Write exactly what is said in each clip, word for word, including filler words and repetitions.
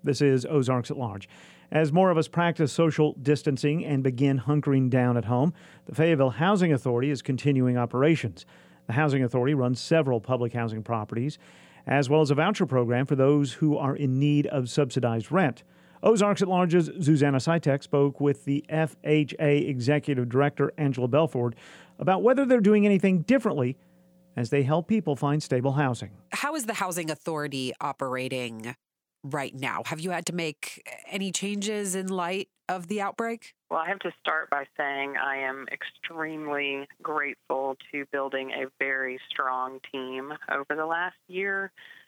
This is Ozarks at Large. As more of us practice social distancing and begin hunkering down at home, the Fayetteville Housing Authority is continuing operations. The Housing Authority runs several public housing properties, as well as a voucher program for those who are in need of subsidized rent. Ozarks at Large's Susanna Sitek spoke with the F H A Executive Director, Angela Belford, about whether they're doing anything differently as they help people find stable housing. How is the Housing Authority operating right now? Have you had to make any changes in light of the outbreak? Well, I have to start by saying I am extremely grateful to building a very strong team over the last year.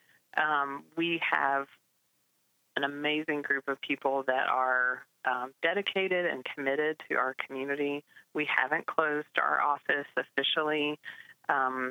Um, we have an amazing group of people that are um, dedicated and committed to our community. We haven't closed our office officially, um,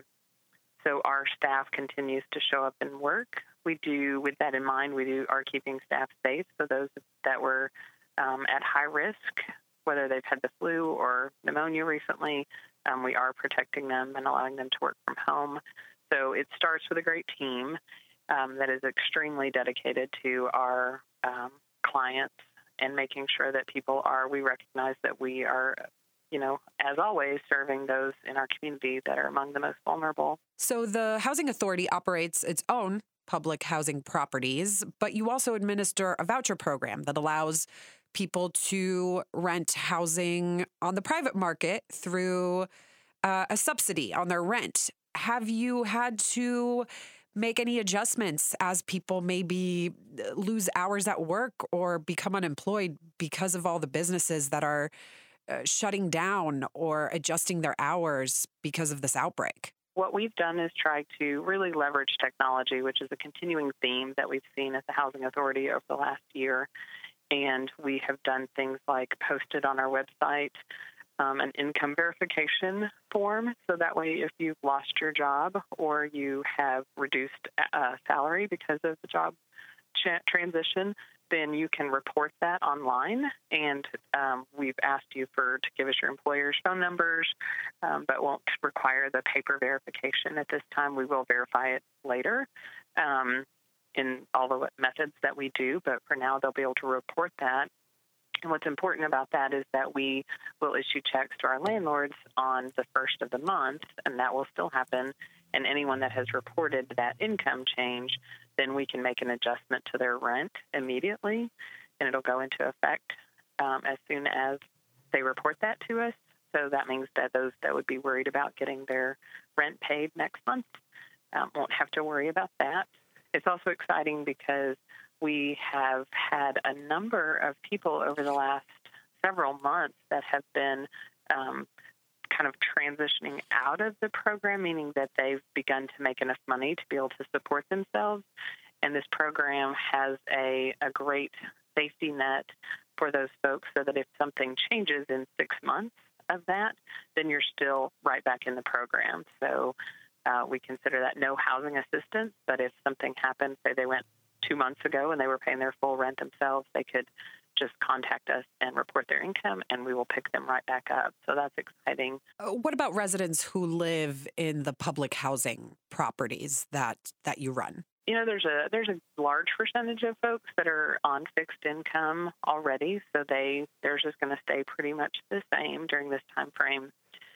so our staff continues to show up and work. We do, with that in mind, we do are keeping staff safe. So those that were um, at high risk, whether they've had the flu or pneumonia recently, um, we are protecting them and allowing them to work from home. So it starts with a great team um, that is extremely dedicated to our um, clients and making sure that people are, we recognize that we are, you know, as always, serving those in our community that are among the most vulnerable. So the Housing Authority operates its own public housing properties, but you also administer a voucher program that allows people to rent housing on the private market through uh, a subsidy on their rent. Have you had to make any adjustments as people maybe lose hours at work or become unemployed because of all the businesses that are uh, shutting down or adjusting their hours because of this outbreak? What we've done is try to really leverage technology, which is a continuing theme that we've seen at the Housing Authority over the last year. And we have done things like posted on our website um, an income verification form. So that way, if you've lost your job or you have reduced uh, salary because of the job ch- transition, then you can report that online. And um, we've asked you for to give us your employer's phone numbers, um, but won't require the paper verification at this time. We will verify it later um, in all the methods that we do, but for now they'll be able to report that. And what's important about that is that we will issue checks to our landlords on the first of the month, and that will still happen. And anyone that has reported that income change, then we can make an adjustment to their rent immediately, and it'll go into effect um, as soon as they report that to us. So that means that those that would be worried about getting their rent paid next month um, won't have to worry about that. It's also exciting because we have had a number of people over the last several months that have been um, kind of transitioning out of the program, meaning that they've begun to make enough money to be able to support themselves. And this program has a, a great safety net for those folks so that if something changes in six months of that, then you're still right back in the program. So uh, we consider that no housing assistance, but if something happened, say they went two months ago and they were paying their full rent themselves, they could just contact us and report their income, and we will pick them right back up. So that's exciting. What about residents who live in the public housing properties that, that you run? You know, there's a there's a large percentage of folks that are on fixed income already, so they they're just going to stay pretty much the same during this time frame.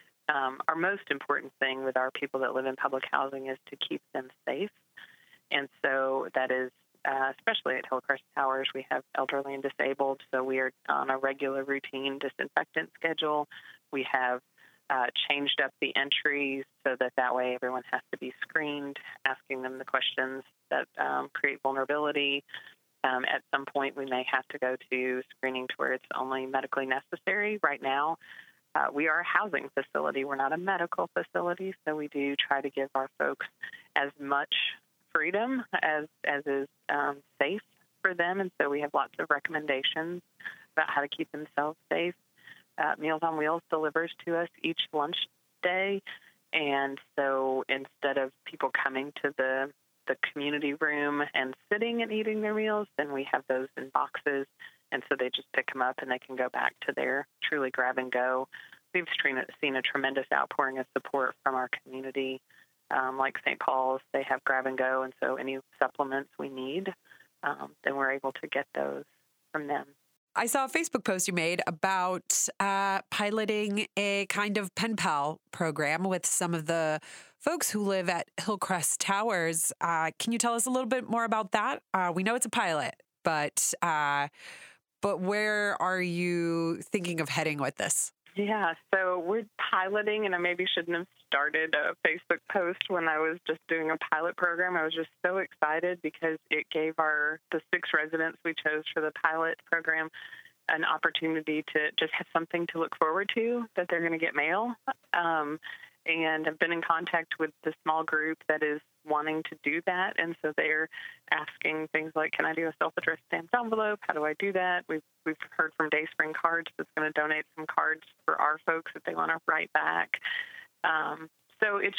Um, our most important thing with our people that live in public housing is to keep them safe, and so that is uh, especially at Hillcrest Towers. We have elderly and disabled, so we are on a regular routine disinfectant schedule. We have Uh, changed up the entries so that that way everyone has to be screened, asking them the questions that um, create vulnerability. Um, at some point, we may have to go to screening to where it's only medically necessary. Right now, uh, we are a housing facility. We're not a medical facility, so we do try to give our folks as much freedom as, as is um, safe for them, and so we have lots of recommendations about how to keep themselves safe. Uh, Meals on Wheels delivers to us each lunch day, and so instead of people coming to the, the community room and sitting and eating their meals, then we have those in boxes, and so they just pick them up and they can go back to their truly grab and go. We've seen a tremendous outpouring of support from our community, um, like Saint Paul's. They have grab and go, and so any supplements we need, um, then we're able to get those from them. I saw a Facebook post you made about uh, piloting a kind of pen pal program with some of the folks who live at Hillcrest Towers. Uh, can you tell us a little bit more about that? Uh, we know it's a pilot, but uh, but where are you thinking of heading with this? Yeah, so we're piloting, and I maybe shouldn't have started a Facebook post when I was just doing a pilot program. I was just so excited because it gave our the six residents we chose for the pilot program an opportunity to just have something to look forward to, that they're going to get mail. Um, and I've been in contact with the small group that is wanting to do that. And so they're asking things like, can I do a self-addressed stamped envelope? How do I do that? We've, we've heard from Dayspring Cards that's going to donate some cards for our folks that they want to write back. Um, so it's,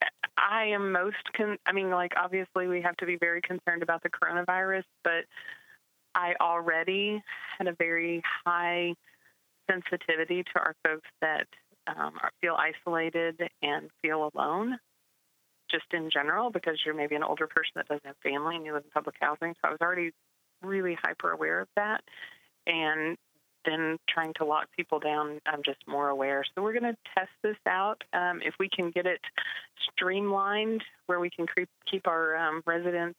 I am most, con- I mean, like, obviously we have to be very concerned about the coronavirus, but I already had a very high sensitivity to our folks that um, are, feel isolated and feel alone, just in general, because you're maybe an older person that doesn't have family and you live in public housing. So I was already really hyper aware of that. And then trying to lock people down, I'm just more aware. So we're going to test this out. Um, if we can get it streamlined where we can creep, keep our um, residents'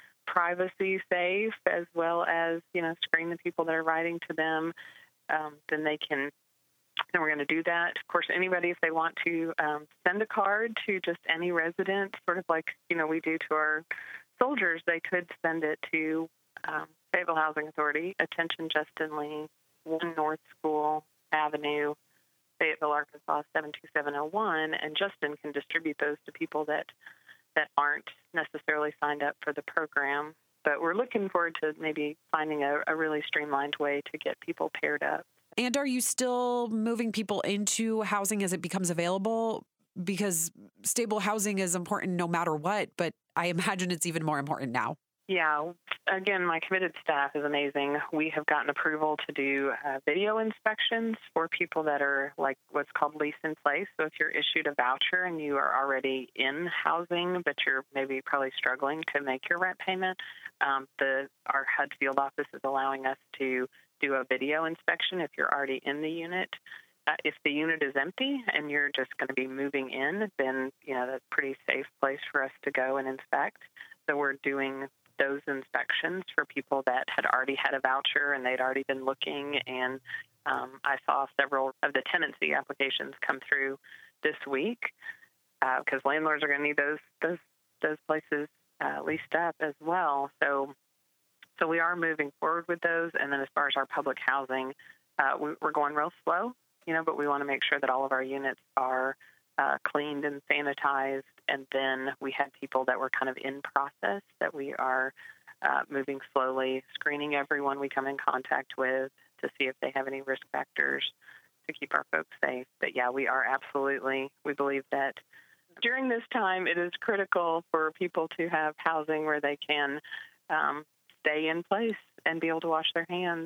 privacy safe, as well as, you know, screen the people that are writing to them, um, then they can, then we're going to do that. Of course, anybody, if they want to um, send a card to just any resident, sort of like, you know, we do to our soldiers, they could send it to um, Fayetteville Housing Authority, Attention Justin Lee, one North School Avenue, Fayetteville, Arkansas, seven two seven oh one, and Justin can distribute those to people that that aren't necessarily signed up for the program. But we're looking forward to maybe finding a, a really streamlined way to get people paired up. And are you still moving people into housing as it becomes available? Because stable housing is important no matter what, but I imagine it's even more important now. Yeah. Again, my committed staff is amazing. We have gotten approval to do uh, video inspections for people that are like what's called lease in place. So if you're issued a voucher and you are already in housing, but you're maybe probably struggling to make your rent payment, um, the our H U D field office is allowing us to do a video inspection if you're already in the unit. Uh, if the unit is empty and you're just going to be moving in, then, you know, that's a pretty safe place for us to go and inspect. So we're doing those inspections for people that had already had a voucher and they'd already been looking. And um, I saw several of the tenancy applications come through this week because uh, landlords are going to need those those those places uh, leased up as well. So so we are moving forward with those. And then as far as our public housing, uh, we, we're going real slow, you know, but we want to make sure that all of our units are uh, cleaned and sanitized. And then we had people that were kind of in process that we are uh, moving slowly, screening everyone we come in contact with to see if they have any risk factors to keep our folks safe. But yeah, we are absolutely, we believe that during this time, it is critical for people to have housing where they can um, stay in place and be able to wash their hands.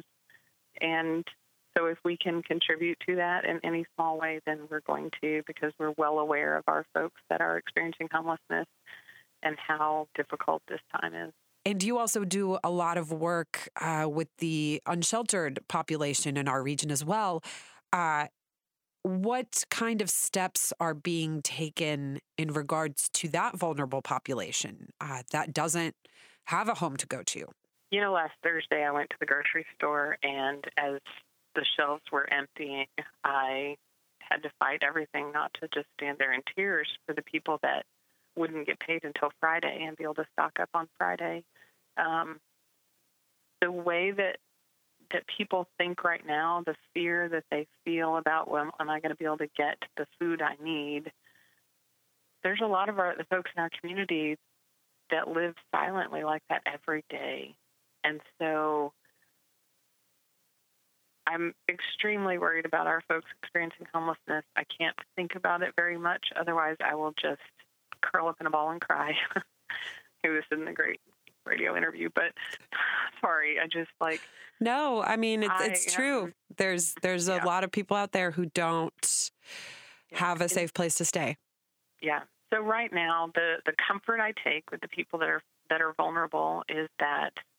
And so if we can contribute to that in any small way, then we're going to, because we're well aware of our folks that are experiencing homelessness and how difficult this time is. And you also do a lot of work uh, with the unsheltered population in our region as well. Uh, what kind of steps are being taken in regards to that vulnerable population uh, that doesn't have a home to go to? You know, last Thursday I went to the grocery store, and as the shelves were emptying, I had to fight everything not to just stand there in tears for the people that wouldn't get paid until Friday and be able to stock up on Friday. Um, the way that that people think right now, the fear that they feel about, well, am I going to be able to get the food I need? There's a lot of our the folks in our community that live silently like that every day. And so I'm extremely worried about our folks experiencing homelessness. I can't think about it very much. Otherwise, I will just curl up in a ball and cry. This isn't a great radio interview, but sorry, I just like... No, I mean, it's, I it's true. am, There's there's yeah. a lot of people out there who don't yeah. have a safe place to stay. Yeah. So right now, the, the comfort I take with the people that are that are vulnerable is that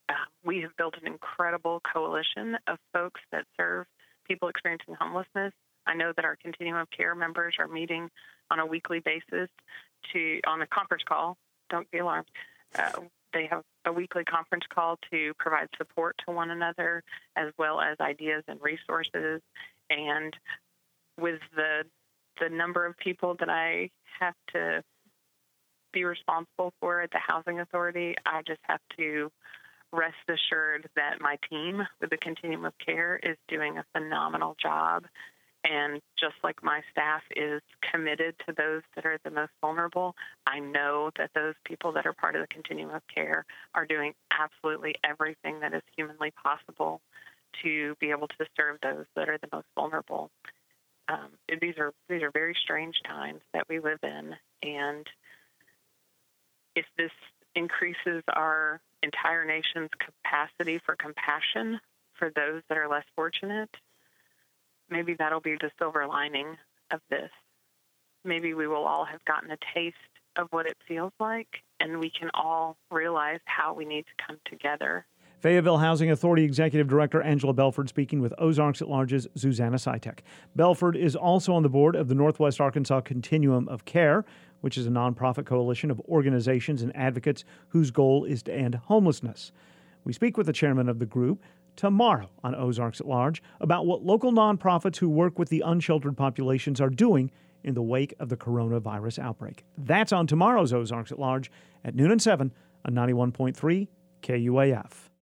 uh, we have built an incredible coalition of folks that serve people experiencing homelessness. I know that our continuum of care members are meeting on a weekly basis to on a conference call. Don't be alarmed. Uh, they have a weekly conference call to provide support to one another, as well as ideas and resources. And with the the number of people that I have to be responsible for at the Housing Authority, I just have to rest assured that my team with the Continuum of Care is doing a phenomenal job. And just like my staff is committed to those that are the most vulnerable, I know that those people that are part of the Continuum of Care are doing absolutely everything that is humanly possible to be able to serve those that are the most vulnerable. Um, these are these are very strange times that we live in, and if this increases our entire nation's capacity for compassion for those that are less fortunate, maybe that'll be the silver lining of this. Maybe we will all have gotten a taste of what it feels like, and we can all realize how we need to come together. Fayetteville Housing Authority Executive Director Angela Belford speaking with Ozarks at Large's Susanna Sitek. Belford is also on the board of the Northwest Arkansas Continuum of Care, which is a nonprofit coalition of organizations and advocates whose goal is to end homelessness. We speak with the chairman of the group tomorrow on Ozarks at Large about what local nonprofits who work with the unsheltered populations are doing in the wake of the coronavirus outbreak. That's on tomorrow's Ozarks at Large at noon and seven on ninety-one point three K U A F.